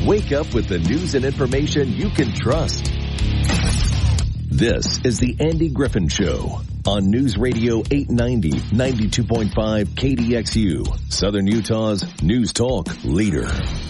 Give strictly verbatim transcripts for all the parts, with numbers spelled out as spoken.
Wake up with the news and information you can trust. This is the Andy Griffin Show on News Radio eight ninety, ninety-two point five K D X U, Southern Utah's news talk leader.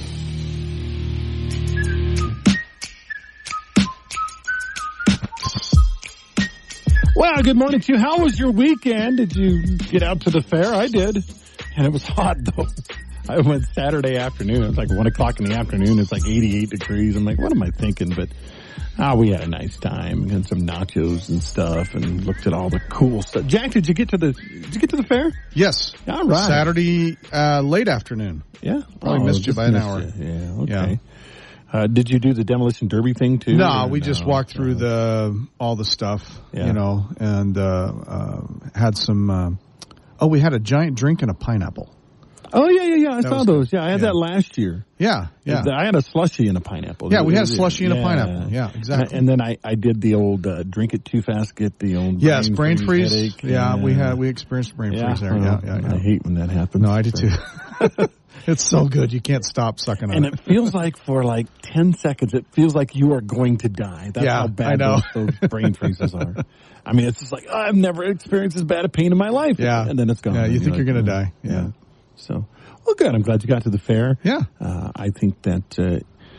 Well, good morning to you. How was your weekend? Did you get out to the fair? I did. And it was hot, though. I went Saturday afternoon. It was like one o'clock in the afternoon. It's like eighty-eight degrees. I'm like, what am I thinking? But ah, we had a nice time. We had some nachos and stuff and looked at all the cool stuff. Jack, did you get to the, did you get to the fair? Yes. All right. Saturday, uh, late afternoon. Yeah. Probably oh, missed you by an missed hour. You. Yeah. Okay. Yeah. Uh, did you do the demolition derby thing too? No, we no? just walked through the, all the stuff, yeah. you know, and, uh, uh, had some, uh, oh, we had a giant drink and a pineapple. Oh, yeah, yeah, yeah. I that saw those. Yeah, I had yeah. that last year. Yeah, yeah. I had a slushie and a pineapple. Yeah, we had a slushie and a pineapple. Yeah, exactly. And then I, I did the old uh, drink it too fast, get the old yes, brain, brain freeze. freeze. Headache. Yeah, and, we had we experienced brain yeah, freeze there. well, Yeah, yeah, yeah. I hate when that happens. No, I do too. It's so good. You can't stop sucking on and it. And it feels like for like ten seconds, it feels like you are going to die. That's yeah, how bad I know. Those, those brain freezes are. I mean, it's just like, oh, I've never experienced as bad a pain in my life. Yeah. And then it's gone. Yeah, you think you're you're like, going to die. Yeah. yeah. So, well, good. I'm glad you got to the fair. Yeah. Uh, I think that, uh,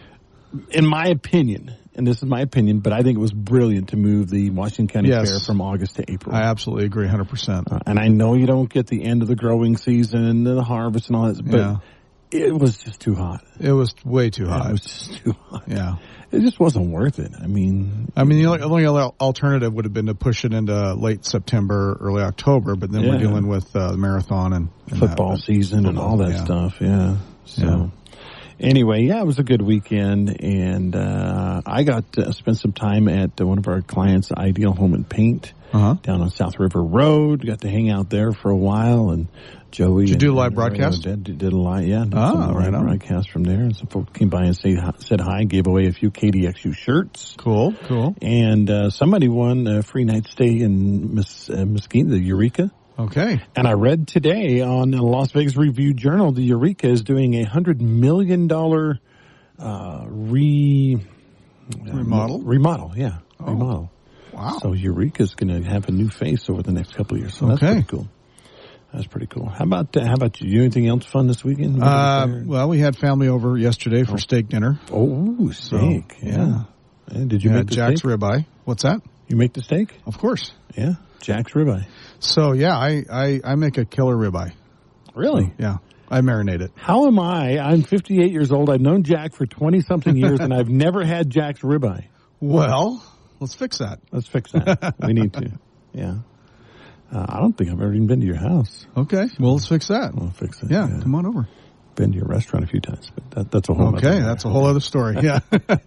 in my opinion, and this is my opinion, but I think it was brilliant to move the Washington County yes. Fair from August to April. I absolutely agree one hundred percent. Uh, and I know you don't get the end of the growing season and the harvest and all that, but yeah. it was just too hot. It was way too hot. It was just too hot. Yeah. It just wasn't worth it. I mean, I mean, the only, only other alternative would have been to push it into late September, early October, but then yeah. we're dealing with uh, the marathon and, and football that, season football, and all that yeah. stuff. Yeah. So yeah. anyway, yeah, it was a good weekend, and uh, I got to spend some time at uh, one of our clients, Ideal Home and Paint, uh-huh. down on South River Road. Got to hang out there for a while, and Joey. Did you and, do a live and, broadcast? Uh, did, did a live, yeah. Did ah, some right live on. broadcast from there, and some folks came by and say, said hi, gave away a few K D X U shirts. Cool, cool. And uh, somebody won a free night stay in Mes- uh, Mesquite, the Eureka. Okay. And I read today on the Las Vegas Review-Journal, the Eureka is doing a one hundred million dollars uh, re... Remodel? Uh, remodel, yeah. Oh. Remodel. Wow. So Eureka's going to have a new face over the next couple of years. So okay. that's pretty cool. That's pretty cool. How about uh, how about you? You anything else fun this weekend? Uh, well, we had family over yesterday for oh. steak dinner. Oh, steak. So, yeah. yeah. And did you yeah, make the Jack's steak? ribeye. What's that? You make the steak? Of course. Yeah. Jack's ribeye. So, yeah, I, I, I make a killer ribeye. Really? So, yeah. I marinate it. How am I? I'm fifty-eight years old. I've known Jack for twenty-something years, and I've never had Jack's ribeye. Well, let's fix that. Let's fix that. We need to. Yeah. Uh, I don't think I've ever even been to your house. Okay. Well, let's fix that. We'll fix it. Yeah, yeah. Come on over. Been to your restaurant a few times, but that, that's a whole Okay, other that's a whole other story. Yeah.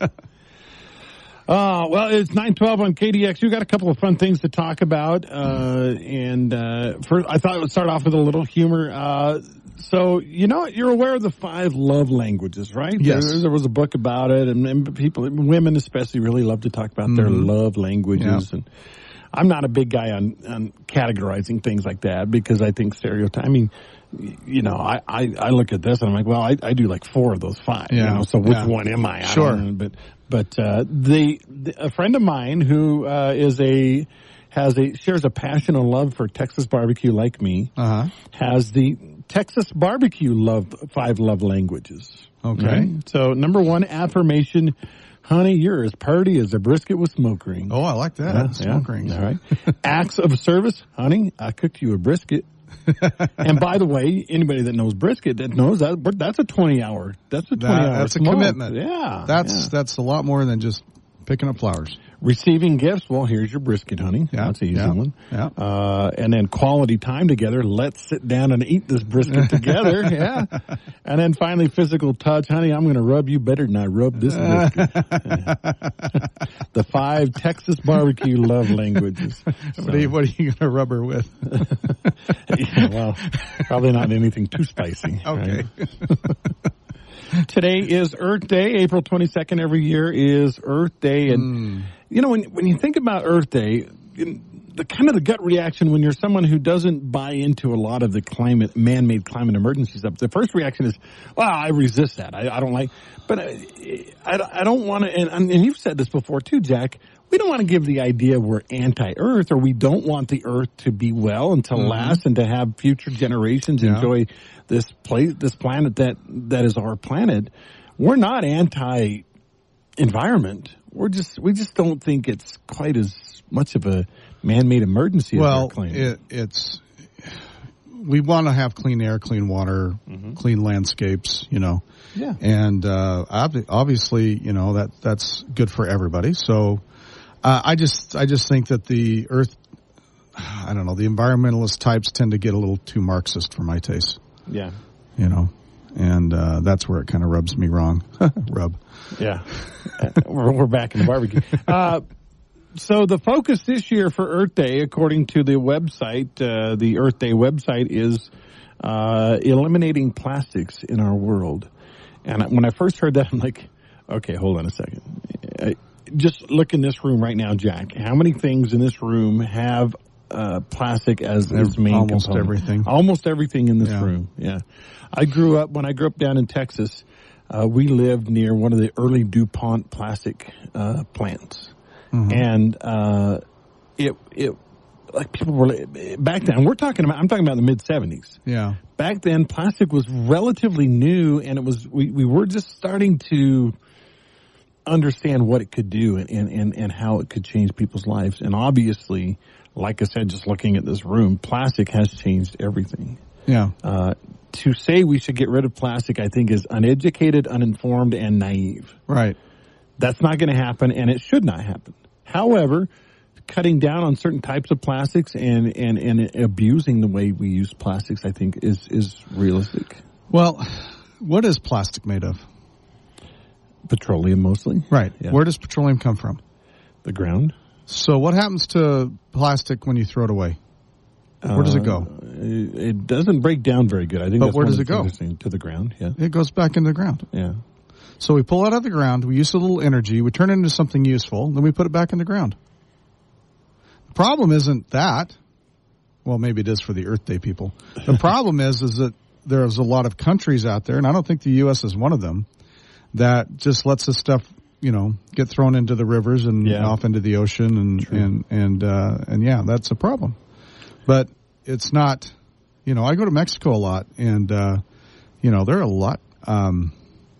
Uh, well, it's nine twelve on K D X. You got a couple of fun things to talk about. Uh, and, uh, first, I thought I would start off with a little humor. Uh, so, you know, you're aware of the five love languages, right? Yes. There, there was a book about it, and, and people, women especially, really love to talk about mm-hmm. their love languages. Yeah. And I'm not a big guy on, on categorizing things like that because I think stereotype, I mean, you know, I, I, I look at this and I'm like, well, I, I do like four of those five, yeah. you know, so which yeah. one am I? I sure. don't know, but, but, uh, the, the, a friend of mine who, uh, is a, has a, shares a passion and love for Texas barbecue like me, uh-huh. has the Texas barbecue love, five love languages. Okay. Right? So number one, affirmation. Honey, you're as party as a brisket with smoke rings. Oh, I like that. Yeah, smoke yeah. rings. All right. Acts of service. Honey, I cooked you a brisket. And by the way, anybody that knows brisket that knows that that's a twenty hour. That's a twenty that, hour. That's smoke. a commitment. Yeah. That's yeah. that's a lot more than just picking up flowers. Receiving gifts. Well, here's your brisket, honey. Yeah, That's an easy yeah, one. Yeah. Uh, and then quality time together. Let's sit down and eat this brisket together. Yeah. And then finally, physical touch. Honey, I'm going to rub you better than I rub this brisket. The five Texas barbecue love languages. So. What are you, what are you going to rub her with? Yeah, well, probably not anything too spicy. Okay. Right? Today is Earth Day. April twenty-second every year is Earth Day. And, mm. you know, when when you think about Earth Day, the kind of the gut reaction when you're someone who doesn't buy into a lot of the climate, man-made climate emergency stuff. The first reaction is, well, I resist that. I, I don't like, but I, I, I don't want to, and, and you've said this before too, Jack, we don't want to give the idea we're anti-Earth or we don't want the Earth to be well and to mm-hmm. last and to have future generations yeah. enjoy this place, this planet that, that is our planet. We're not anti-environment. We're just, we just don't think it's quite as much of a man-made emergency well, as they're claiming. It, it's, we want to have clean air, clean water, mm-hmm. clean landscapes, you know. Yeah. And, uh, ob- obviously, you know, that, that's good for everybody. So, uh, I just, I just think that the Earth, I don't know, the environmentalist types tend to get a little too Marxist for my taste. Yeah. You know, and, uh, that's where it kind of rubs me wrong. Rub. Yeah. we're, we're back in the barbecue. Uh, So the focus this year for Earth Day, according to the website, uh, the Earth Day website, is uh, eliminating plastics in our world. And when I first heard that, I'm like, okay, hold on a second. Uh, just look in this room right now, Jack. How many things in this room have uh, plastic as its main Almost component? everything. Almost everything in this yeah. room, yeah. I grew up, when I grew up down in Texas, uh, we lived near one of the early DuPont plastic uh, plants. Mm-hmm. And, uh, it, it, like people were, back then, we're talking about, I'm talking about the mid seventies. Yeah. Back then, plastic was relatively new and it was, we, we were just starting to understand what it could do and, and, and how it could change people's lives. And obviously, like I said, just looking at this room, plastic has changed everything. Yeah. Uh, to say we should get rid of plastic, I think is uneducated, uninformed, and naive. Right. That's not going to happen, and it should not happen. However, cutting down on certain types of plastics and, and, and abusing the way we use plastics, I think, is, is realistic. Well, what is plastic made of? Petroleum, mostly. Right. Yeah. Where does petroleum come from? The ground. So what happens to plastic when you throw it away? Where does it go? Uh, it doesn't break down very good. I think. But that's where one does of it the go? things to the ground. Yeah. It goes back into the ground. Yeah. So we pull it out of the ground, we use a little energy, we turn it into something useful, then we put it back in the ground. The problem isn't that. Well, maybe it is for the Earth Day people. The problem is, is that there's a lot of countries out there, and I don't think the U S is one of them, that just lets this stuff, you know, get thrown into the rivers and yeah. off into the ocean, and True. and and uh, and yeah, that's a problem. But it's not. You know, I go to Mexico a lot, and uh, you know, there are a lot. Um,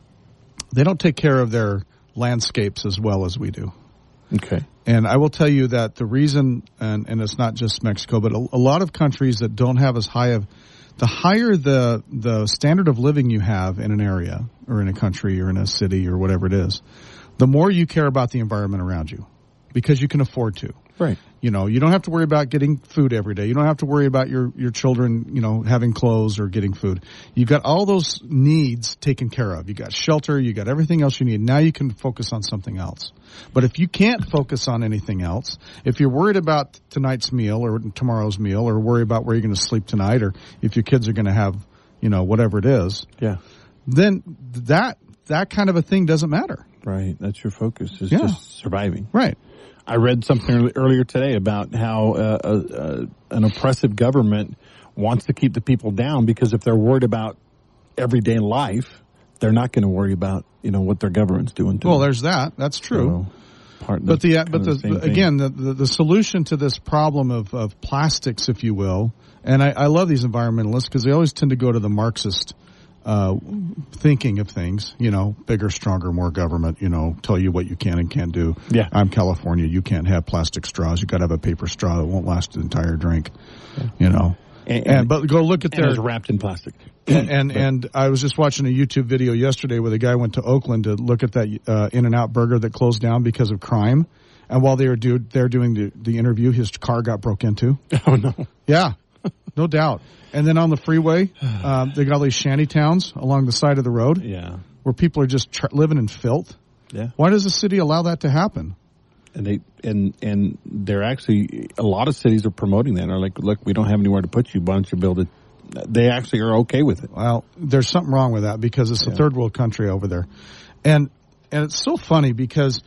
They don't take care of their landscapes as well as we do. Okay. And I will tell you that the reason, and, and it's not just Mexico, but a, a lot of countries that don't have as high of, the higher the the standard of living you have in an area or in a country or in a city or whatever it is, the more you care about the environment around you because you can afford to. Right. You know, you don't have to worry about getting food every day. You don't have to worry about your, your children, you know, having clothes or getting food. You've got all those needs taken care of. You got shelter. You got everything else you need. Now you can focus on something else. But if you can't focus on anything else, if you're worried about tonight's meal or tomorrow's meal or worry about where you're going to sleep tonight or if your kids are going to have, you know, whatever it is, yeah, then that, that kind of a thing doesn't matter. Right. That's your focus is yeah. just surviving. Right. I read something earlier today about how uh, uh, uh, an oppressive government wants to keep the people down because if they're worried about everyday life, they're not going to worry about, you know, what their government's doing to well, them. There's that. That's true. So, part, but the, but the, the again, the, the, the solution to this problem of, of plastics, if you will, and I, I love these environmentalists because they always tend to go to the Marxist Uh, thinking of things, you know, bigger, stronger, more government, you know, tell you what you can and can't do. Yeah. I'm California. You can't have plastic straws. You got to have a paper straw that won't last the entire drink, yeah. you know. And, and, and but go look at and their. It's wrapped in plastic. And and, and I was just watching a YouTube video yesterday where the guy went to Oakland to look at that uh, In-N-Out burger that closed down because of crime. And while they were do, there doing the, the interview, his car got broke into. Oh, no. Yeah, no doubt. And then on the freeway, um, they got all these shanty towns along the side of the road. Yeah. Where people are just tr- living in filth. Yeah. Why does the city allow that to happen? And they and and they're actually a lot of cities are promoting that. Are like, look, we don't have anywhere to put you. Why don't you build it? They actually are okay with it. Well, there's something wrong with that because it's a yeah. third world country over there, and and it's so funny because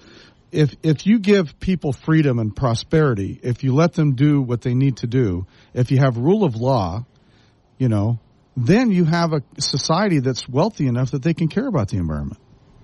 if if you give people freedom and prosperity, if you let them do what they need to do, if you have rule of law, you know, then you have a society that's wealthy enough that they can care about the environment.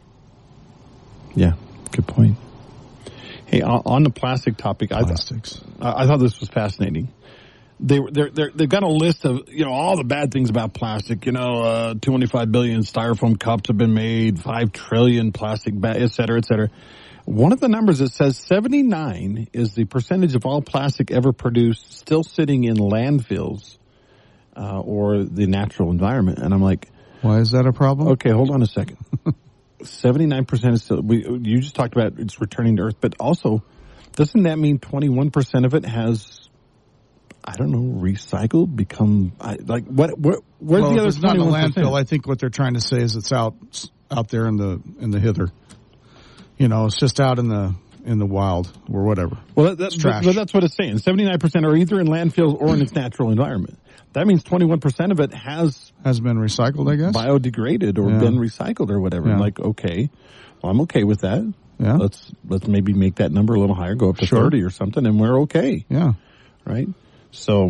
Yeah, good point. Hey, on the plastic topic, Plastics. I, th- I thought this was fascinating. They they're, they're, they've got a list of, you know, all the bad things about plastic. You know, uh, twenty-five billion styrofoam cups have been made, five trillion plastic bags, et cetera, et cetera. One of the numbers that says seventy-nine is the percentage of all plastic ever produced still sitting in landfills uh, or the natural environment. And I'm like, why is that a problem? Okay, hold on a second. seventy-nine percent is still, we, you just talked about it's returning to Earth, but also, doesn't that mean twenty-one percent of it has, I don't know, recycled, become, I, like, what, what, where's well, the other if it's not in a twenty-one percent? landfill, I think what they're trying to say is it's out, out there in the, in the hither. You know, it's just out in the, in the wild or whatever. Well, that, that, trash. But that's what it's saying. seventy-nine percent are either in landfills or in its natural environment. That means twenty-one percent of it has has been recycled, I guess. Biodegraded or yeah. been recycled or whatever. Yeah. Like, okay, well, I'm okay with that. Yeah. Let's let's maybe make that number a little higher, go up to Sure. thirty or something, and we're okay. Yeah. Right. So,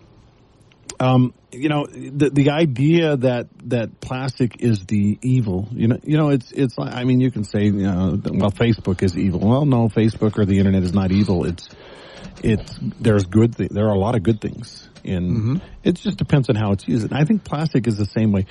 um, you know, the the idea that that plastic is the evil, you know, you know, it's it's like, I mean, you can say, you know, well, Facebook is evil. Well, no, Facebook or the internet is not evil. It's it's there's good th- there are a lot of good things in. Mm-hmm. It just depends on how it's used. And I think plastic is the same way.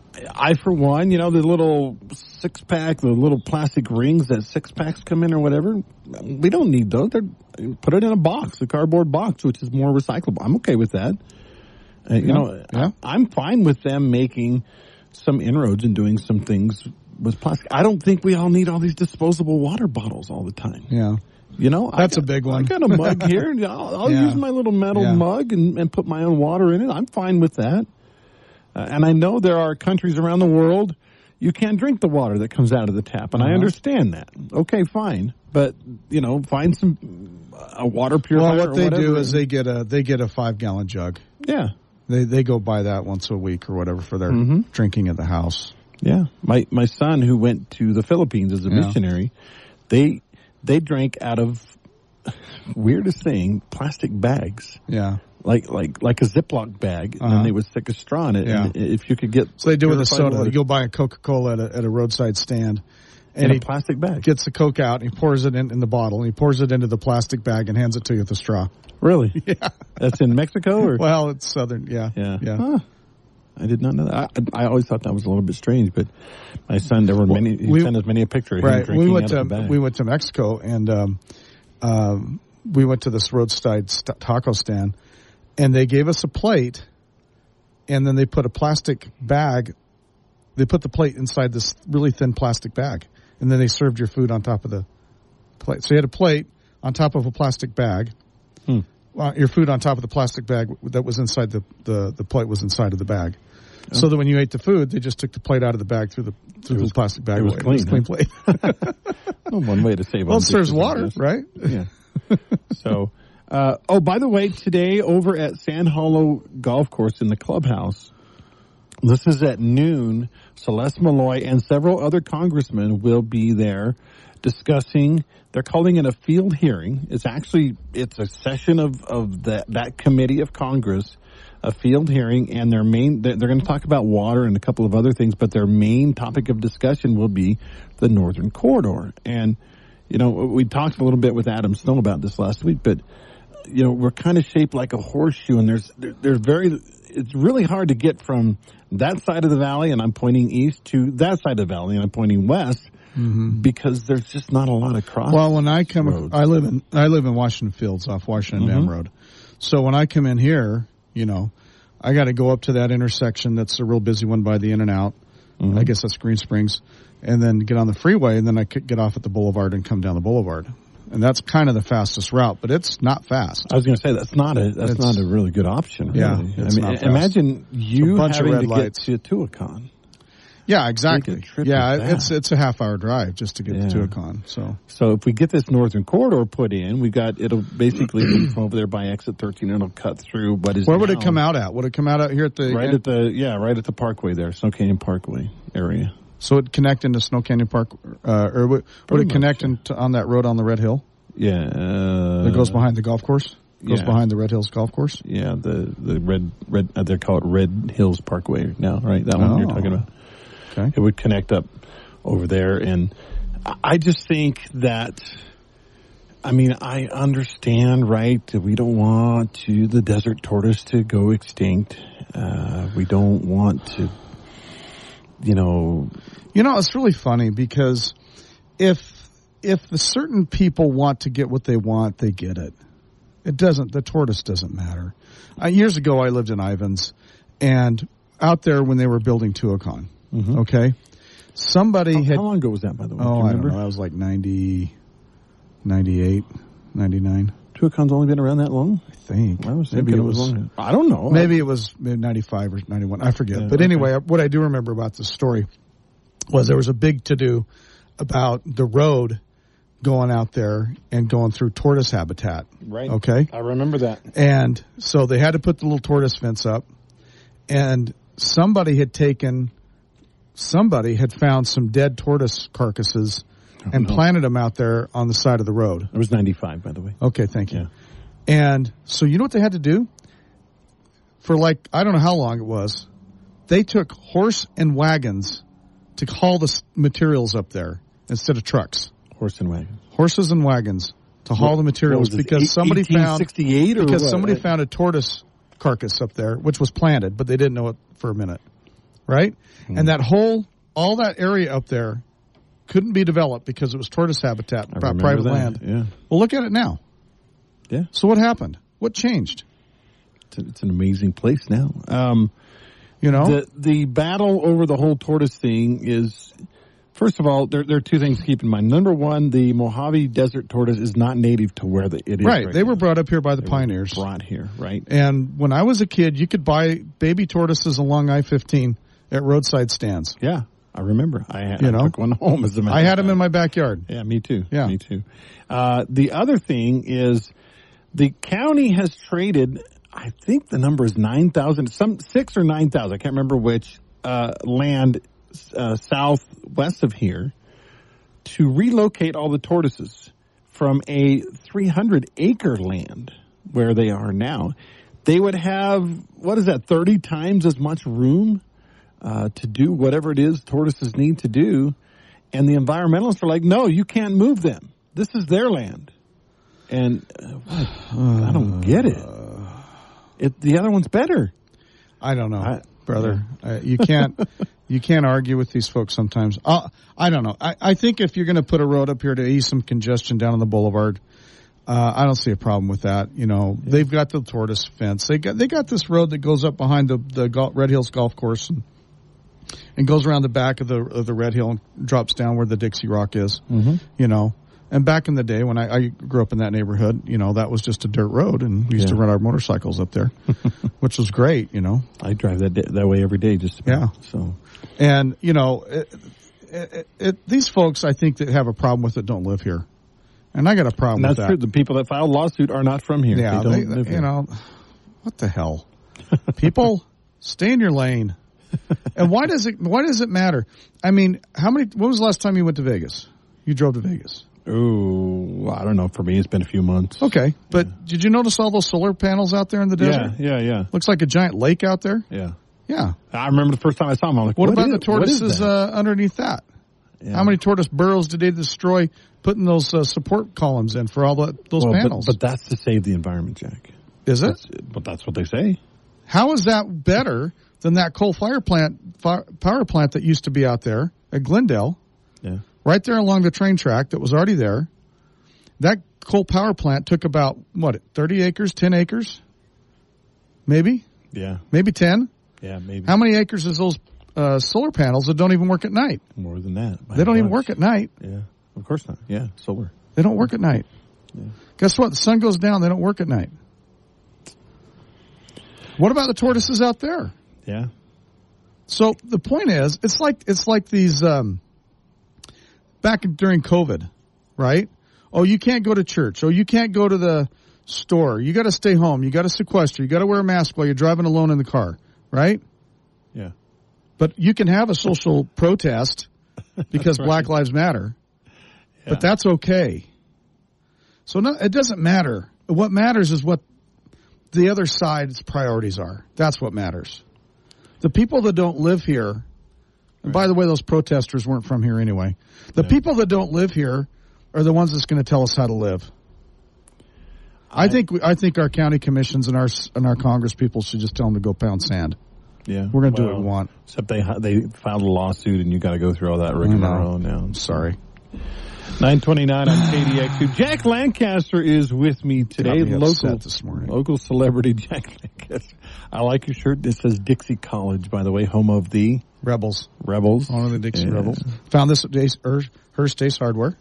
I, for one, you know, the little six pack, the little plastic rings that six packs come in or whatever, we don't need those. They're, put it in a box, a cardboard box, which is more recyclable. I'm okay with that. Uh, you yeah. know, yeah. I, I'm fine with them making some inroads and doing some things with plastic. I don't think we all need all these disposable water bottles all the time. Yeah. You know, that's got, a big one. I got a mug here. I'll, I'll yeah. use my little metal yeah. mug and, and put my own water in it. I'm fine with that. Uh, and I know there are countries around the world you can't drink the water that comes out of the tap, and uh-huh. I understand that. Okay, fine, but you know, find some a water purifier. Well, what they or whatever. do is they get a they get a five gallon jug. Yeah, they they go buy that once a week or whatever for their mm-hmm. drinking at the house. Yeah, my my son who went to the Philippines as a yeah. missionary, they they drank out of, weirdest thing, plastic bags. Yeah. Like like like a Ziploc bag, and uh-huh. then they would stick a straw in it. Yeah. And if you could get, so they do with a soda. Water. You go buy a Coca-Cola at a, at a roadside stand, and in he a plastic bag. Gets the Coke out, and he pours it in, in the bottle, and he pours it into the plastic bag and hands it to you with a straw. Really? Yeah. That's in Mexico, or well, it's southern. Yeah, yeah, yeah. Huh. I did not know that. I, I always thought that was a little bit strange, but my son, there were well, many. He we, sent us many a picture of right. him drinking we went out to of the bag. we went to Mexico, and um, um, we went to this roadside st- taco stand. And they gave us a plate, and then they put a plastic bag. They put the plate inside this really thin plastic bag, and then they served your food on top of the plate. So you had a plate on top of a plastic bag. Hmm. Well, your food on top of the plastic bag that was inside the, the, the plate was inside of the bag. Oh. So that when you ate the food, they just took the plate out of the bag through the through it was, the plastic bag. It was away. clean. It was clean huh? plate. Well, one way to save. Well, it serves water, right? Yeah. So. Uh, oh, by the way, today over at Sand Hollow Golf Course in the clubhouse, this is at noon, Celeste Malloy and several other congressmen will be there discussing, they're calling it a field hearing. It's actually, it's a session of, of that, that committee of Congress, a field hearing, and their main, they're, they're going to talk about water and a couple of other things, but their main topic of discussion will be the Northern Corridor. And, you know, we talked a little bit with Adam Snow about this last week, but you know, we're kind of shaped like a horseshoe, and there's there's very it's really hard to get from that side of the valley, and I'm pointing east, to that side of the valley, and I'm pointing west, mm-hmm. because there's just not a lot of cross. Well, when I come, roads. I live in I live in Washington Fields off Washington mm-hmm. Dam Road, so when I come in here, you know, I got to go up to that intersection that's a real busy one by the In-N-Out. Mm-hmm. I guess that's Green Springs, and then get on the freeway, and then I could get off at the boulevard and come down the boulevard. And that's kind of the fastest route, but it's not fast. I was going to say that's not a that's it's, not a really good option. Really. Yeah, I mean, imagine you having to lights. get to Tuacahn. Yeah, exactly. Yeah, like it's it's a half hour drive just to get yeah. to Tuacahn. So, so if we get this Northern Corridor put in, we got it'll basically be from over there by exit thirteen. It'll cut through what is. Where would now, it come out at? Would it come out out here at the right at the yeah right at the Parkway there, Snow Canyon Parkway area? So it'd connect into Snow Canyon Park, uh, or would, would it connect much, into, on that road on the Red Hill? Yeah. Uh, that goes behind the golf course? Goes yeah. behind the Red Hills Golf Course? Yeah, the, the red, red, uh, they call it Red Hills Parkway now, right? That one oh. you're talking about. Okay. It would connect up over there. And I just think that, I mean, I understand, right, that we don't want to, the desert tortoise to go extinct. Uh, we don't want to, you know. You know, it's really funny because if, if the certain people want to get what they want, they get it. It doesn't, the tortoise doesn't matter. Uh, years ago, I lived in Ivins, and out there when they were building Tuacahn, mm-hmm. okay, somebody how, had... How long ago was that, by the way? Oh, Do you I remember? don't know. I was like ninety, ninety-eight, ninety-nine. Tuacahn's only been around that long? I think. I was maybe it was, was longer. I don't know. Maybe it was ninety-five or ninety-one. I forget. Yeah, but okay. anyway, what I do remember about this story was there was a big to-do about the road going out there and going through tortoise habitat. Right. Okay. I remember that. And so they had to put the little tortoise fence up, and somebody had taken, somebody had found some dead tortoise carcasses oh, and no. planted them out there on the side of the road. It was ninety-five, by the way. Okay. Thank you. Yeah. And so you know what they had to do? For like, I don't know how long it was. They took horse and wagons to haul the materials up there instead of trucks. Horse and wagons. Horses and wagons to haul what, the materials because eight, somebody found or because what? somebody found a tortoise carcass up there, which was planted, but they didn't know it for a minute, right? Hmm. And that whole, all that area up there couldn't be developed because it was tortoise habitat, I private that. land. Yeah. Well, look at it now. Yeah. So what happened? What changed? It's, a, it's an amazing place now. Um, you know, the the battle over the whole tortoise thing is. First of all, there, there are two things to keep in mind. Number one, the Mojave Desert tortoise is not native to where the, it is. Right. right they now. were brought up here by the they pioneers. Brought here, right. And when I was a kid, you could buy baby tortoises along I fifteen at roadside stands. Yeah, I remember. I, had, you I know? took one home as a matter I had of them in my backyard. Yeah, me too. Yeah. Me too. Uh, the other thing is the county has traded, I think the number is nine thousand, some six or nine thousand, I can't remember which, uh, land uh, southwest of here, to relocate all the tortoises from a three hundred acre land where they are now. They would have, what is that, thirty times as much room uh, to do whatever it is tortoises need to do. And the environmentalists are like, no, you can't move them. This is their land. And uh, what? I don't get it. it. The other one's better. I don't know, I, brother. Yeah. Uh, you can't... You can't argue with these folks sometimes. Uh, I don't know. I, I think if you're going to put a road up here to ease some congestion down on the boulevard, uh, I don't see a problem with that. You know, yeah. They've got the tortoise fence. They got they got this road that goes up behind the the Go- Red Hills Golf Course and, and goes around the back of the of the Red Hill and drops down where the Dixie Rock is. Mm-hmm. You know, and back in the day when I, I grew up in that neighborhood, you know, that was just a dirt road, and we used yeah. to run our motorcycles up there, which was great. You know, I drive that that way every day. Just about, yeah. So. And, you know, it, it, it, these folks, I think, that have a problem with it don't live here. And I got a problem and with that. that. That's true. The people that filed lawsuit are not from here. Yeah, they don't they, live you here. know, what the hell? People, stay in your lane. And why does it why does it matter? I mean, how many, when was the last time you went to Vegas? You drove to Vegas. Oh, I don't know. For me, it's been a few months. Okay. But yeah. Did you notice all those solar panels out there in the desert? Yeah, yeah, yeah. Looks like a giant lake out there. Yeah. Yeah. I remember the first time I saw them, I'm like, what, what about is, the tortoises uh, underneath that? Yeah. How many tortoise burrows did they destroy putting those uh, support columns in for all the, those well, panels? But, but that's to save the environment, Jack. Is it? That's, but that's what they say. How is that better than that coal fire plant, fire, power plant that used to be out there at Glendale? Yeah. Right there along the train track that was already there. That coal power plant took about, what, thirty acres, ten acres? Maybe? Yeah. Maybe ten? Yeah, maybe. How many acres is those uh, solar panels that don't even work at night? More than that. They don't even work at night. Yeah, of course not. Yeah, solar. They don't work at night. Yeah. Guess what? The sun goes down, they don't work at night. What about the tortoises out there? Yeah. So the point is, it's like it's like these um, back during COVID, right? Oh, you can't go to church. Oh, you can't go to the store. You got to stay home. You got to sequester. You got to wear a mask while you're driving alone in the car, right? Yeah. But you can have a social protest because right. Black Lives Matter. Yeah. But that's okay. So no, it doesn't matter. What matters is what the other side's priorities are. That's what matters. The people that don't live here, and right. by the way, those protesters weren't from here anyway. The yeah. people that don't live here are the ones that's going to tell us how to live. I, I think we, I think our county commissions and our and our Congress people should just tell them to go pound sand. Yeah, we're going to well, do what we want. Except they they filed a lawsuit, and you got to go through all that rigmarole now. I'm sorry. nine twenty-nine on K D X two. Jack Lancaster is with me today. Me local this morning. Local celebrity Jack Lancaster. I like your shirt. This says Dixie College, by the way, home of the Rebels. Rebels. One of the Dixie yeah. Rebels. Found this at Ace, Hearst Ace Hardware.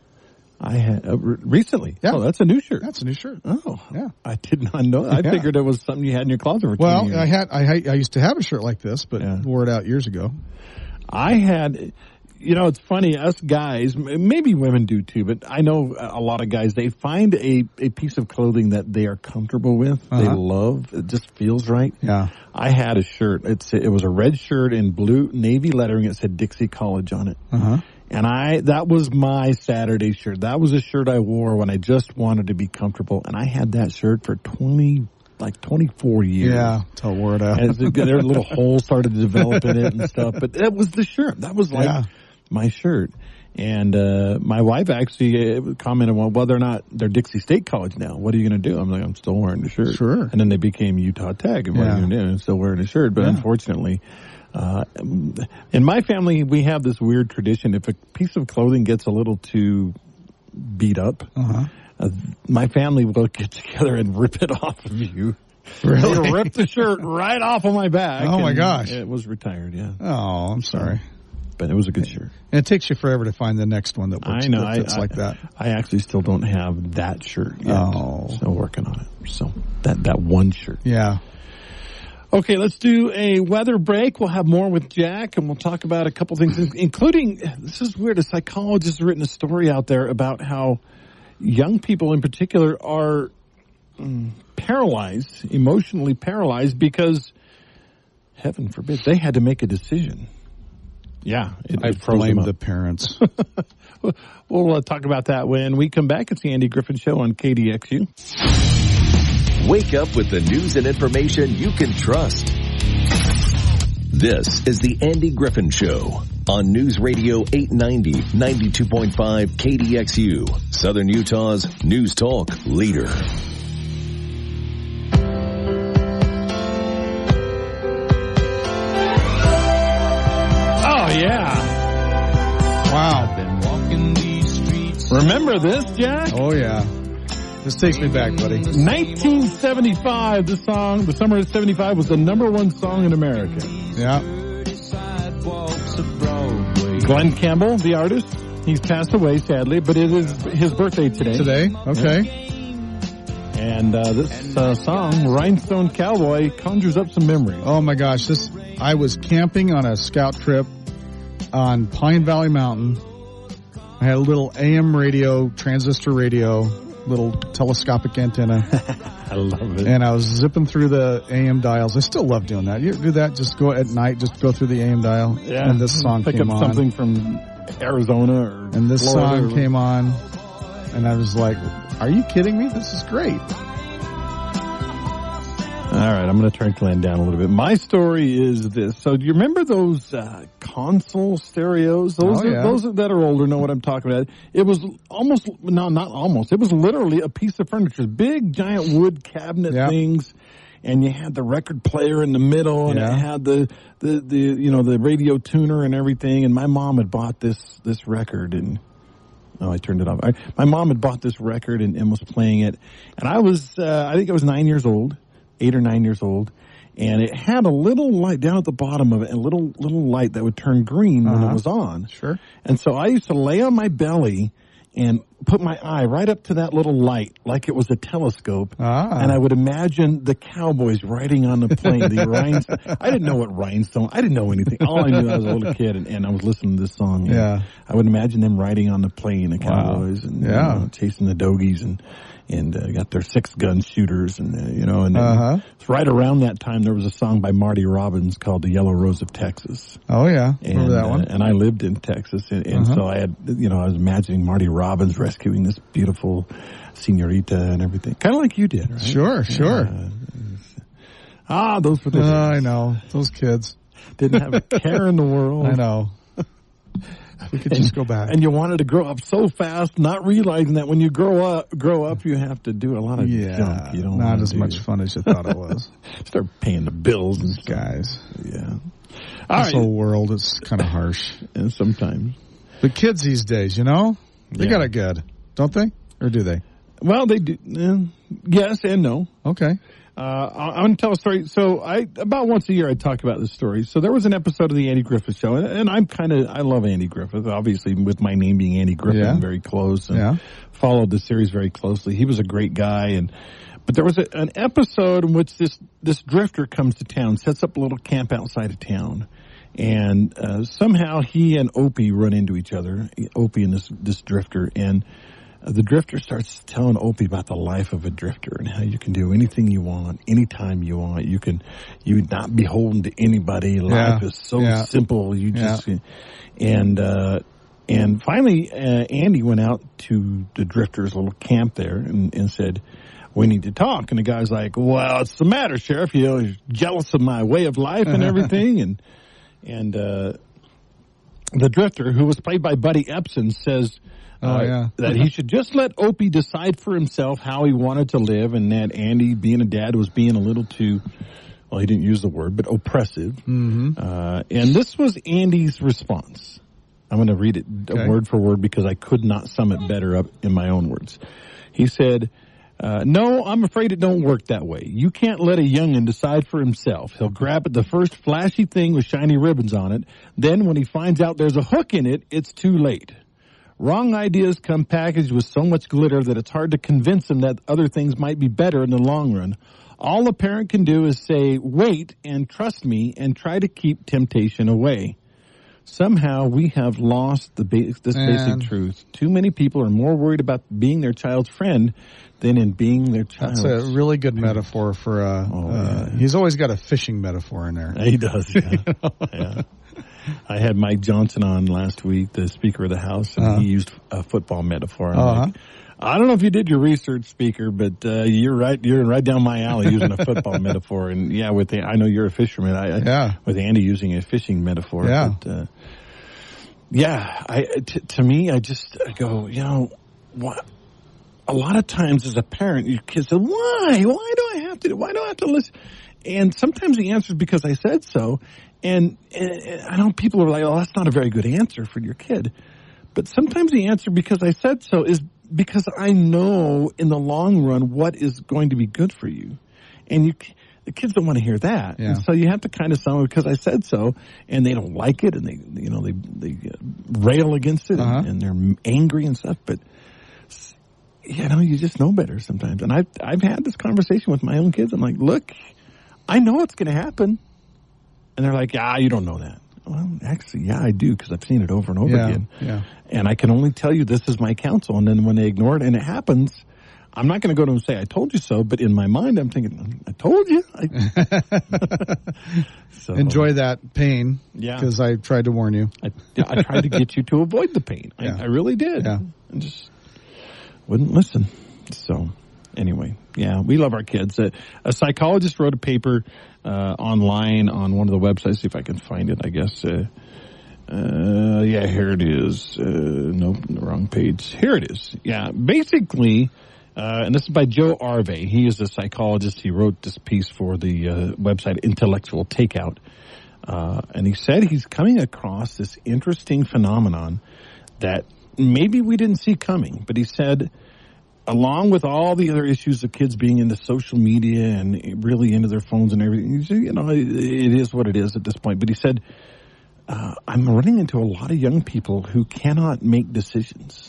I had uh, recently. Yeah. Oh, that's a new shirt. That's a new shirt. Oh, yeah. I did not know. I yeah. figured it was something you had in your closet for well, two years. I had. I I used to have a shirt like this, but yeah. wore it out years ago. I had. You know, it's funny, us guys, maybe women do too, but I know a lot of guys, they find a, a piece of clothing that they are comfortable with, uh-huh. they love, it just feels right. Yeah. I had a shirt, it's, it was a red shirt in blue, navy lettering, it said Dixie College on it. Uh-huh. And I, that was my Saturday shirt. That was a shirt I wore when I just wanted to be comfortable, and I had that shirt for twenty like twenty-four years. Yeah, till it wore it out. And there were little holes started to develop in it and stuff, but that was the shirt. That was like... Yeah. my shirt. And uh my wife actually commented, well, whether or not they're Dixie State College now, what are you going to do? I'm like, I'm still wearing the shirt. Sure. And then they became Utah Tech, and what yeah. are you going to do? I'm still wearing the shirt. But yeah. unfortunately, uh in my family, we have this weird tradition. If a piece of clothing gets a little too beat up, uh-huh. uh, my family will get together and rip it off of you. Really? They rip the shirt right off of my back. Oh, my gosh. It was retired, yeah. Oh, I'm sorry. But it was a good shirt. And it takes you forever to find the next one that works. I know. That fits I, like that. I actually still don't have that shirt yet. Oh. Still working on it. So that, that one shirt. Yeah. Okay, let's do a weather break. We'll have more with Jack, and we'll talk about a couple things, including, this is weird, a psychologist has written a story out there about how young people in particular are um, paralyzed, emotionally paralyzed, because, heaven forbid, they had to make a decision. Yeah. It, I it blame the parents. We'll uh, talk about that when we come back. It's the Andy Griffin Show on K D X U. Wake up with the news and information you can trust. This is the Andy Griffin Show on News Radio eight ninety, ninety-two point five K D X U, Southern Utah's news talk leader. Yeah. Wow. Remember this, Jack? Oh, yeah. This takes me back, buddy. nineteen seventy-five, the song, the summer of seventy-five, was the number one song in America. Yeah. Glenn Campbell, the artist, he's passed away, sadly, but it is his birthday today. Today? Okay. Yeah. And uh, this uh, song, Rhinestone Cowboy, conjures up some memories. Oh, my gosh. This, I was camping on a scout trip on Pine Valley Mountain. I had a little A M radio, transistor radio, little telescopic antenna. I love it. And I was zipping through the A M dials. I still love doing that. You ever do that? Just go at night, just go through the A M dial. Yeah. And this song Pick came up on. something from Arizona or And this Florida song or... came on. And I was like, are you kidding me? This is great. All right, I'm going to turn Glenn down a little bit. My story is this. So do you remember those uh, console stereos? Those, oh, are, yeah. those that are older know what I'm talking about. It was almost, no, not almost. It was literally a piece of furniture. Big, giant wood cabinet yeah. things. And you had the record player in the middle, and yeah. it had the, the, the, you know, the radio tuner and everything. And my mom had bought this, this record, and oh, I turned it off. I, my mom had bought this record and, and was playing it. And I was, uh, I think I was nine years old. Eight or nine years old, and it had a little light down at the bottom of it, a little little light that would turn green uh-huh. when it was on. Sure. And so I used to lay on my belly and put my eye right up to that little light like it was a telescope, Ah. and I would imagine the cowboys riding on the plane. The rhinestone. I didn't know what rhinestone. I didn't know anything. All I knew, I was a little kid, and, and I was listening to this song. And Yeah. I would imagine them riding on the plane, the cowboys, Wow. and Yeah. you know, chasing the dogies, and and uh, got their six gun shooters, and uh, you know, and then Uh-huh. it's right around that time there was a song by Marty Robbins called "The Yellow Rose of Texas." Oh yeah, remember And, that one? Uh, and I lived in Texas, and, and Uh-huh. so I had, you know, I was imagining Marty Robbins rescuing this beautiful senorita and everything, kind of like you did, right? Sure, sure. Uh, ah, those were the Uh, days. I know those kids. Didn't have a care in the world. I know. We could just go back. And you wanted to grow up so fast, not realizing that when you grow up, grow up, you have to do a lot of yeah, junk. You don't not wanna as do. much fun as you thought it was. Start paying the bills and stuff. Guys, Yeah. All this right. whole world is kind of harsh. And sometimes. The kids these days, you know, they Yeah. got it good, don't they? Or do they? Well, they do. Uh, yes and no. Okay. Uh, I- I'm going to tell a story. So I, about once a year, I talk about this story. So there was an episode of the Andy Griffith Show, and, and I'm kind of, I love Andy Griffith, obviously with my name being Andy Griffith, Yeah. I'm very close and Yeah. followed the series very closely. He was a great guy, and, but there was a, an episode in which this, this drifter comes to town, sets up a little camp outside of town. And, uh, somehow he and Opie run into each other, Opie and this, this drifter, and, the drifter starts telling Opie about the life of a drifter and how you can do anything you want, anytime you want. You can, you not beholden to anybody. Life Yeah. is so Yeah. simple. You Yeah. just, and, uh, and finally, uh, Andy went out to the drifter's little camp there and, and said, we need to talk. And the guy's like, well, what's the matter, Sheriff? You know, you're jealous of my way of life and everything. and, and, uh, the drifter, who was played by Buddy Epson, says, Oh, uh, yeah. that he should just let Opie decide for himself how he wanted to live, and that Andy, being a dad, was being a little too, well, he didn't use the word, but oppressive. Mm-hmm. Uh, and this was Andy's response. I'm going to read it Okay. word for word because I could not sum it better up in my own words. He said, uh, no, I'm afraid it don't work that way. You can't let a youngin' decide for himself. He'll grab at the first flashy thing with shiny ribbons on it. Then when he finds out there's a hook in it, it's too late. Wrong ideas come packaged with so much glitter that it's hard to convince him that other things might be better in the long run. All a parent can do is say, wait and trust me and try to keep temptation away. Somehow we have lost the ba- this Man. basic truth. Too many people are more worried about being their child's friend than in being their child's. That's a really good metaphor for, uh, Oh, uh yeah. he's always got a fishing metaphor in there. He does, yeah. yeah. I had Mike Johnson on last week, the Speaker of the House, and Uh-huh. he used a football metaphor. I'm Uh-huh. like, I don't know if you did your research, Speaker, but uh, you're right. You're right down my alley using a football metaphor. And yeah, with the, I know you're a fisherman. I, Yeah. With Andy using a fishing metaphor. Yeah. But, uh, yeah. I t- to me, I just I go, you know, what? A lot of times as a parent, your kids say, why? Why do I have to? Why do I have to listen? And sometimes the answer is because I said so. And, and I know people are like, oh, that's not a very good answer for your kid. But sometimes the answer, because I said so, is because I know in the long run what is going to be good for you. And you, the kids don't want to hear that. Yeah. And so you have to kind of sound because I said so, and they don't like it, and they, you know, they, they rail against it, Uh-huh. and, and they're angry and stuff. But, you know, you just know better sometimes. And I've, I've had this conversation with my own kids. I'm like, look, I know it's going to happen. And they're like, ah, you don't know that. Well, actually, yeah, I do, because I've seen it over and over Yeah, again. yeah. And I can only tell you this is my counsel. And then when they ignore it and it happens, I'm not going to go to them and say, I told you so. But in my mind, I'm thinking, I told you. I... so, Enjoy that pain. Yeah. Because I tried to warn you. I, I tried to get you to avoid the pain. I, Yeah. I really did. Yeah. And just wouldn't listen. So anyway, yeah, we love our kids. Uh, a psychologist wrote a paper uh, online on one of the websites. See if I can find it, I guess. Uh, uh, yeah, here it is. Uh, nope, the wrong page. Here it is. Yeah, basically, uh, and this is by Joe Arve. He is a psychologist. He wrote this piece for the uh, website Intellectual Takeout. Uh, and he said he's coming across this interesting phenomenon that maybe we didn't see coming. But he said, along with all the other issues of kids being into social media and really into their phones and everything, he said, you know, it, it is what it is at this point. But he said, uh, I'm running into a lot of young people who cannot make decisions.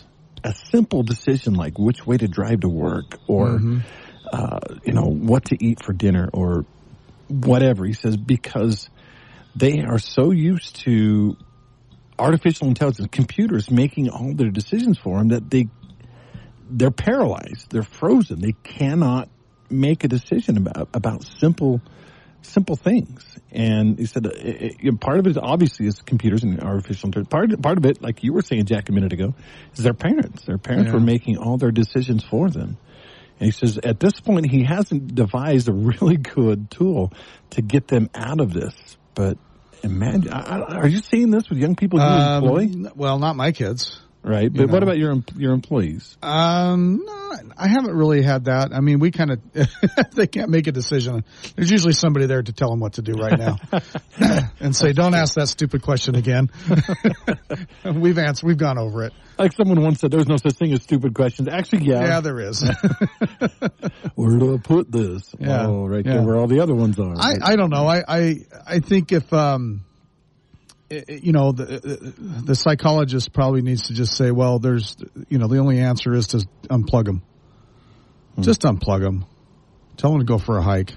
a simple decision like which way to drive to work or, mm-hmm. uh, you know, what to eat for dinner or whatever. He says because they are so used to artificial intelligence, computers making all their decisions for them that they, they're paralyzed. They're frozen. They cannot make a decision about, about simple simple things. And he said it, it, part of it obviously is computers and artificial intelligence. Part, part of it, like you were saying, Jack, a minute ago, is their parents. Their parents yeah. were making all their decisions for them. And he says at this point he hasn't devised a really good tool to get them out of this. But imagine, are you seeing this with young people you um, employ? Well, not my kids. Right, but you know. What about your your employees? Um, no, I haven't really had that. I mean, we kind of they can't make a decision. There's usually somebody there to tell them what to do right now, and say, "Don't ask that stupid question again." we've answered, we've gone over it. Like someone once said, "There's no such thing as stupid questions." Actually, yeah, yeah, there is. Where do I put this? Yeah. Oh, right yeah. there, where all the other ones are. I, I don't know. I, I I think if um. You know, the, the psychologist probably needs to just say, well, there's, you know, the only answer is to unplug them. Hmm. Just unplug them. Tell them to go for a hike.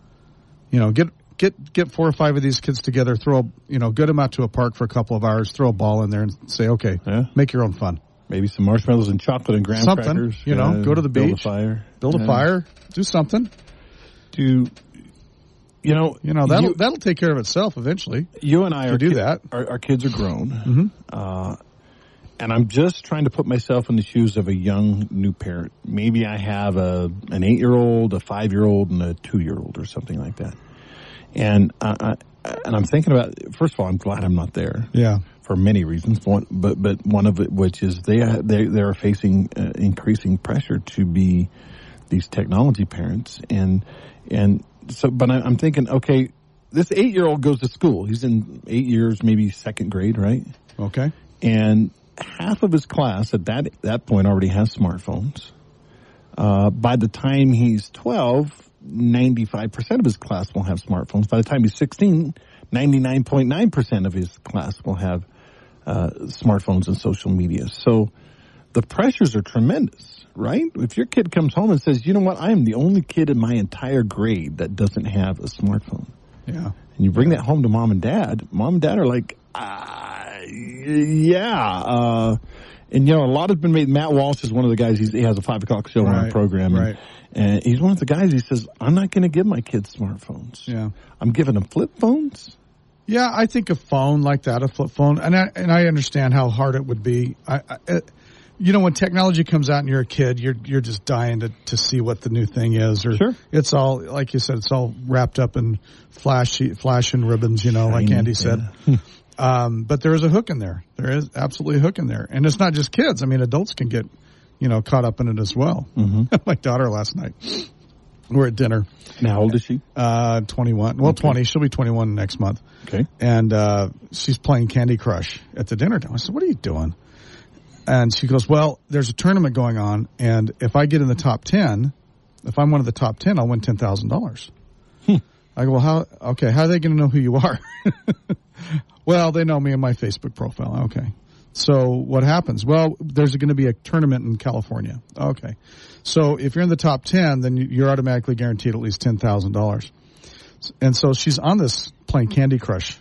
You know, get get get four or five of these kids together, throw, you know, get them out to a park for a couple of hours, throw a ball in there and say, okay, yeah. make your own fun. Maybe some marshmallows and chocolate and graham something, crackers. You know, uh, go to the build beach. Build a fire. Build yeah. a fire. Do something. Do... You know, you know that'll you, that'll take care of itself eventually. You and I are do ki- that. Our, our kids are grown, mm-hmm. uh, and I'm just trying to put myself in the shoes of a young new parent. Maybe I have a an eight year old, a five year old, and a two year old, or something like that. And uh, I, and I'm thinking about. First of all, I'm glad I'm not there. Yeah, for many reasons. One, but but one of it, which is they they they are facing uh, increasing pressure to be these technology parents, and and. So, but I, I'm thinking, okay, this eight-year-old goes to school. He's in eight years, maybe second grade, right? Okay. And half of his class at that that point already has smartphones. Uh, by the time he's twelve, ninety-five percent of his class will have smartphones. By the time he's sixteen, ninety-nine point nine percent of his class will have uh, smartphones and social media. So the pressures are tremendous. Right? If your kid comes home and says, you know what, I am the only kid in my entire grade that doesn't have a smartphone. Yeah. And you bring that home to mom and dad, mom and dad are like, uh, yeah. Uh, and, you know, a lot has been made. Matt Walsh is one of the guys, he's, he has a five o'clock show right. on our program. And, right. and he's one of the guys, he says, I'm not going to give my kids smartphones. Yeah. I'm giving them flip phones. Yeah, I think a phone like that, a flip phone, and I, and I understand how hard it would be. I, I it, You know, when technology comes out and you're a kid, you're you're just dying to, to see what the new thing is. Or sure. It's all, like you said, it's all wrapped up in flashy, flashing ribbons, you know, Shiny, like Andy said. Yeah. um, but there is a hook in there. There is absolutely a hook in there. And it's not just kids. I mean, adults can get, you know, caught up in it as well. Mm-hmm. My daughter last night, we're at dinner. And how old is she? Uh, twenty-one. Well, okay. twenty. She'll be twenty-one next month. Okay. And uh, she's playing Candy Crush at the dinner time. I said, what are you doing? And she goes, well, there's a tournament going on, and if I get in the top ten, if I'm one of the top ten, I'll win ten thousand dollars. Hmm. I go, well, how, okay, how are they going to know who you are? Well, they know me in my Facebook profile. Okay. So what happens? Well, there's going to be a tournament in California. Okay. So if you're in the top ten, then you're automatically guaranteed at least ten thousand dollars. And so she's on this playing Candy Crush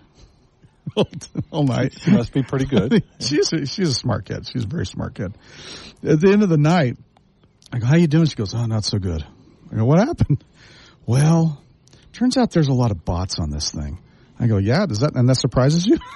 all night. She must be pretty good. she's a, she's a smart kid. She's a very smart kid. At the end of the night, I go, how you doing? She goes, oh, not so good. I go, what happened? Well, turns out there's a lot of bots on this thing. I go, yeah, does that, and that surprises you?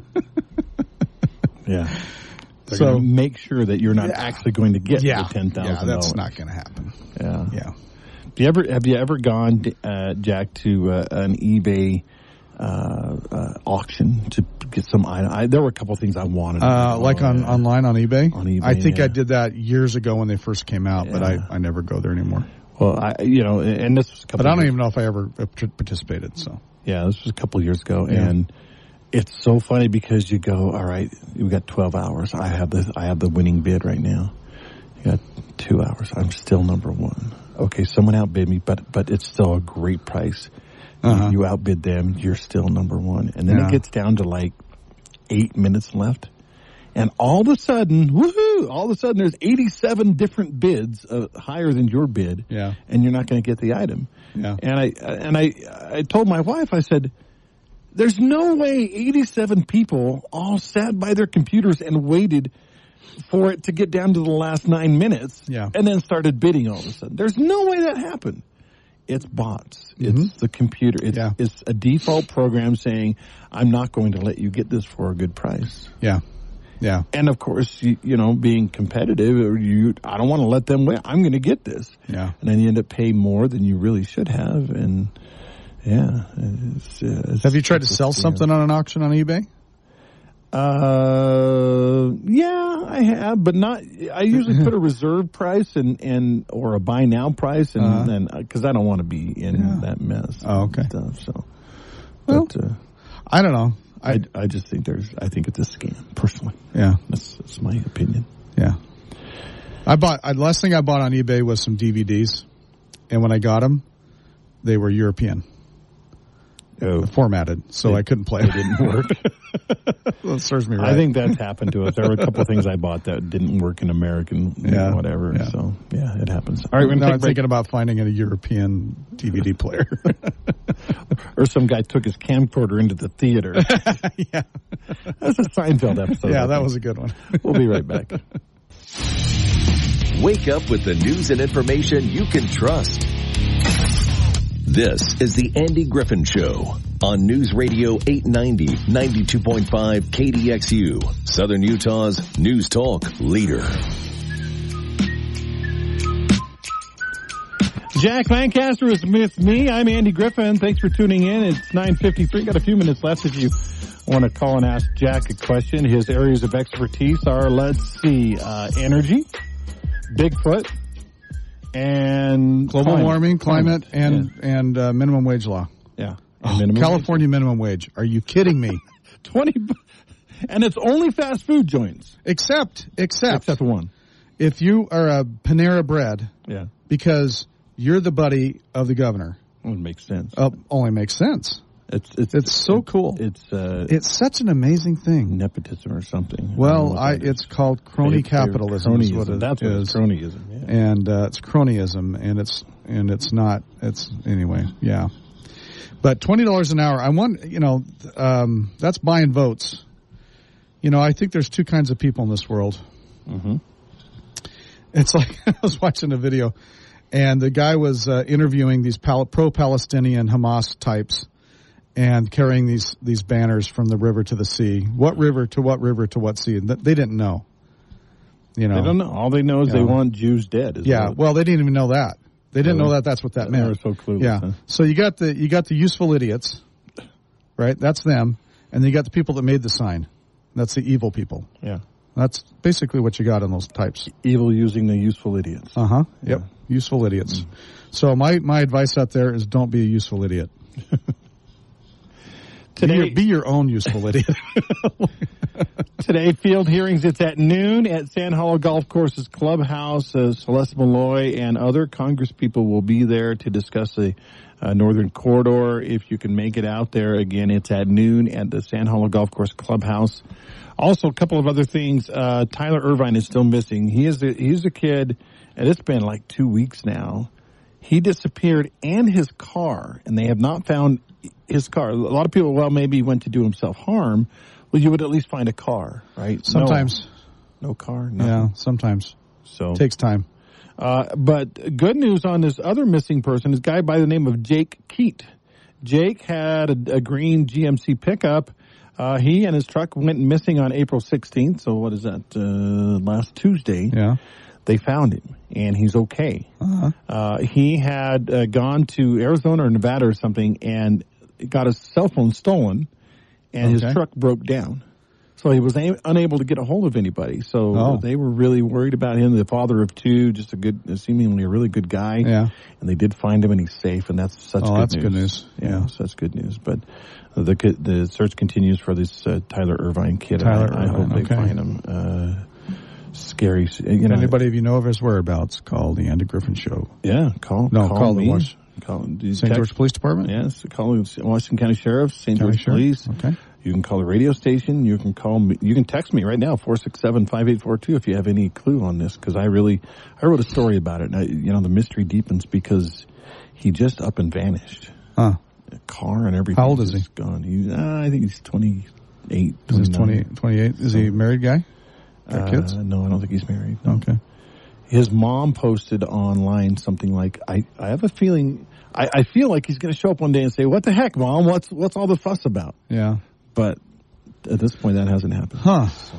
Yeah. They're so going to make sure that you're not yeah. actually going to get yeah. the ten thousand dollars. Yeah, that's not going to happen. Yeah. Yeah. Have you ever, have you ever gone, uh, Jack, to uh, an eBay Uh, uh, auction to get some item? I, there were a couple of things I wanted. Uh, like oh, on yeah. online on eBay? On eBay, I think yeah. I did that years ago when they first came out, yeah. but I, I never go there anymore. Well, I, you know, and this was a couple But I don't years. even know if I ever participated, so. Yeah, this was a couple of years ago, yeah. and it's so funny because you go, all right, we got twelve hours. I have the, I have the winning bid right now. You got two hours. I'm still number one. Okay, someone outbid me, but, but it's still a great price. Uh-huh. You outbid them, you're still number one. And then yeah. it gets down to like eight minutes left. And all of a sudden, woohoo! All of a sudden, there's eighty-seven different bids uh, higher than your bid, Yeah. and you're not going to get the item. Yeah. And I and I I told my wife, I said, "There's no way eighty-seven people all sat by their computers and waited for it to get down to the last nine minutes, Yeah. and then started bidding all of a sudden. There's no way that happened." It's bots. Mm-hmm. It's the computer. It's, Yeah. it's a default program saying, "I'm not going to let you get this for a good price." Yeah. Yeah. And of course, you, you know, being competitive, or you, I don't want to let them win. I'm going to get this. Yeah. And then you end up paying more than you really should have. And yeah. It's, uh, it's, Have you tried to it's, sell you something know. on an auction on eBay? Uh, yeah, I have, but not, I usually put a reserve price and, and, or a buy now price and Uh-huh. then, cause I don't want to be in Yeah. that mess. Oh, okay. Stuff, so, Well, but, uh, I don't know. I, I, I just think there's, I think it's a scam, personally. yeah. That's, that's my opinion. Yeah. I bought, I, last thing I bought on eBay was some D V Ds. And when I got them, they were European. Oh. Formatted, so It- I couldn't play. It didn't work. That serves me right. I think that's happened to us. There were a couple of things I bought that didn't work in American, you Yeah. know, whatever. Yeah. So, yeah, it happens. All right, we're now going I'm to take thinking about finding a European D V D player. a break. Or some guy took his camcorder into the theater. Yeah. That's a Seinfeld episode. Yeah, I that think. was a good one. We'll be right back. Wake up with the news and information you can trust. This is the Andy Griffin Show on News Radio eight ninety, ninety-two point five K D X U, Southern Utah's news talk leader. Jack Lancaster is with me. I'm Andy Griffin. Thanks for tuning in. It's nine fifty-three. Got a few minutes left if you want to call and ask Jack a question. His areas of expertise are, let's see, uh, energy, Bigfoot, and Global climate. warming, climate, and Yeah. and uh, minimum wage law. Yeah. Oh, And minimum California minimum wage. Are you kidding me? wage. twenty bu- and it's only fast food joints. Except, except, Except one. if you are a Panera Bread, Yeah. because you're the buddy of the governor. Well, it makes sense. Uh, only makes sense. It's, it's, It's so cool. It's, uh, It's such an amazing thing. nepotism or something. I don't know Well, what I, that is. it's called crony They- they're capitalism. Is cronyism. what it That's what is. it's cronyism. Yeah. And uh, it's cronyism, and it's and it's not. It's anyway, yeah. But twenty dollars an hour. I want you know um, that's buying votes. You know, I think there's two kinds of people in this world. Mm-hmm. It's like I was watching a video, and the guy was uh, interviewing these pal- pro-Palestinian Hamas types, and carrying these these banners from the river to the sea. What river to what river to what sea? And th- they didn't know. You know, They don't know. All they know is Yeah. they want Jews dead. Is yeah. what- Well, they didn't even know that. They didn't Really? know that. That's what that They meant. were so clueless. Yeah. Huh? So you got the you got the useful idiots, right? That's them, and then you got the people that made the sign. That's the evil people. Yeah. That's basically what you got in those types. Evil using the useful idiots. Uh huh. Yep. Yeah. Useful idiots. So my my advice out there is don't be a useful idiot. Be Today, your, be your own useful idiot. today, field hearings, it's at noon at Sand Hollow Golf Course's clubhouse. Uh, Celeste Malloy and other Congress people will be there to discuss the uh, Northern Corridor. If you can make it out there, again, it's at noon at the Sand Hollow Golf Course clubhouse. Also, a couple of other things. Uh, Tyler Irvine is still missing. He is a, he's a kid, and it's been like two weeks now. He disappeared and his car, and they have not found his car. A lot of people, well, maybe he went to do himself harm. Well, you would at least find a car, right? Sometimes. No, no car, nothing. Yeah. Sometimes So, takes time. uh, but good news on this other missing person is a guy by the name of Jake Keat. Jake had a, a green G M C pickup. Uh, he and his truck went missing on April sixteenth. So what is that? Uh, last Tuesday. Yeah. They found him, and he's okay. Uh-huh. Uh, he had uh, gone to Arizona or Nevada or something and got his cell phone stolen, and Okay. his truck broke down. So he was a- unable to get a hold of anybody. So Oh. they were really worried about him, the father of two, just a good, seemingly a really good guy. Yeah. And they did find him, and he's safe, and that's such Oh, good that's news. good news. Yeah, Yeah. so that's good news. But the the search continues for this uh, Tyler Irvine kid. Tyler I, I hope Irvine, they okay. find him. Uh, scary, you If know. anybody of you know of his whereabouts, call the Andy Griffin Show. Yeah, call No, call, call the me. Wash- Call do you Saint text- George Police Department? Yes, call Washington County Sheriff, Saint County George Sheriff? Police. Okay. You can call the radio station. You can call me. You can text me right now, four six seven, five eight four two, if you have any clue on this, because I really, I wrote a story about it. And I, you know, the mystery deepens because he just up and vanished. Huh. A car and everything. How old is he? Gone. He, uh, I think he's twenty-eight. Is he twenty, twenty-eight? Is so, he a married guy? Got uh, kids? No, I don't think he's married. No. Okay. His mom posted online something like, I, I have a feeling, I, I feel like he's going to show up one day and say, what the heck, Mom? What's, what's all the fuss about? Yeah. But at this point, that hasn't happened. Huh. So.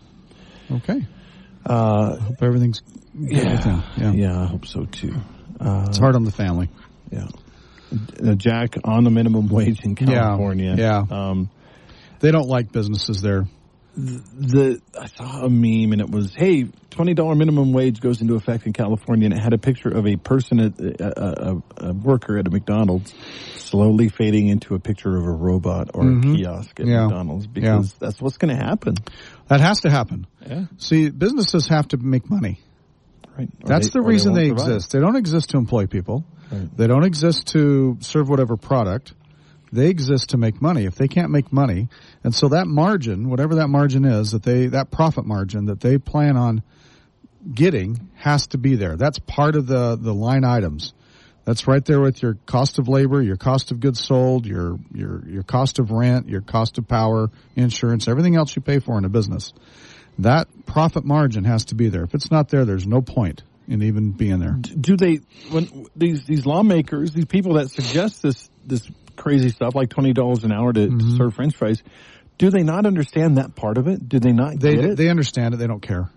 Okay. Uh, I hope everything's good yeah, with him. Yeah. Yeah, I hope so too. Uh, it's hard on the family. Yeah. Uh, Jack, on the minimum wage in California. Yeah. yeah. Um, they don't like businesses there. The, the I saw a meme and it was, hey, twenty dollars minimum wage goes into effect in California, and it had a picture of a person, at, a, a, a worker at a McDonald's, slowly fading into a picture of a robot or mm-hmm. a kiosk at yeah. McDonald's, because yeah. that's what's going to happen. That has to happen. Yeah. See, businesses have to make money. Right. Or that's they, the reason they, they survive. exist. They don't exist to employ people. Right. They don't exist to serve whatever product. They exist to make money. If they can't make money, and so that margin, whatever that margin is, that they that profit margin that they plan on getting has to be there. That's part of the the line items. That's right there with your cost of labor, your cost of goods sold, your your your cost of rent, your cost of power, insurance, everything else you pay for in a business. That profit margin has to be there. If it's not there, there's no point in even being there. Do they, when these these lawmakers, these people that suggest this this crazy stuff like twenty dollars an hour to, mm-hmm. to serve French fries, do they not understand that part of it? Do they not they, get it? They understand it. They don't care.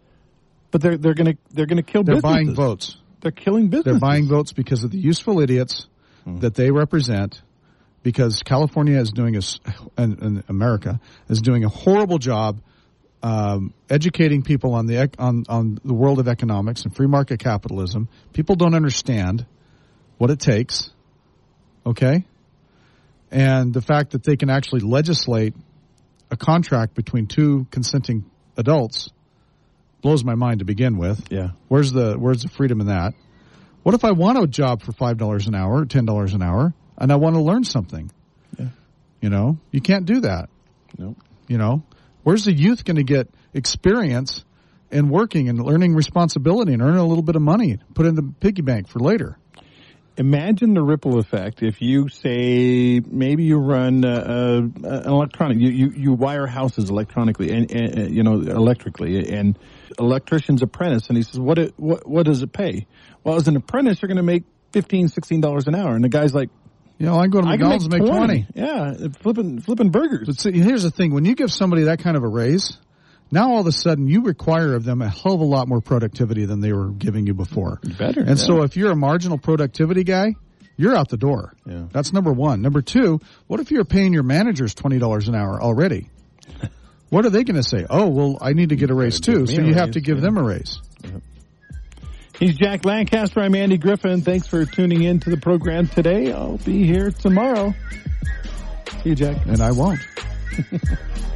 But they're they're going to they're going to kill. They're businesses. buying votes. They're killing businesses. They're buying votes because of the useful idiots hmm. that they represent. Because California is doing a, and, and America is doing a horrible job um, educating people on the on on the world of economics and free market capitalism. People don't understand what it takes. Okay. And the fact that they can actually legislate a contract between two consenting adults blows my mind to begin with. Yeah. Where's the where's the freedom in that? What if I want a job for five dollars an hour or ten dollars an hour and I want to learn something? Yeah. You know, you can't do that. No. Nope. You know, where's the youth going to get experience in working and learning responsibility and earning a little bit of money, put in the piggy bank for later? Imagine the ripple effect if you say maybe you run uh, uh, an electronic, you, you, you wire houses electronically and, and you know electrically, and electrician's apprentice, and he says, what it, what what does it pay? Well, as an apprentice, you're going to make fifteen, sixteen dollars an hour, and the guy's like, you know, I can go to McDonald's and make twenty. Yeah, flipping flipping burgers. But see, here's the thing: when you give somebody that kind of a raise, now all of a sudden you require of them a hell of a lot more productivity than they were giving you before. Better. And yeah. so if you're a marginal productivity guy, you're out the door. Yeah. That's number one. Number two, what if you're paying your managers twenty dollars an hour already? What are they going to say? Oh, well, I need to get a raise too, so you have to give them a raise. Yep. He's Jack Lancaster. I'm Andy Griffin. Thanks for tuning in to the program today. I'll be here tomorrow. See you, Jack. And I won't.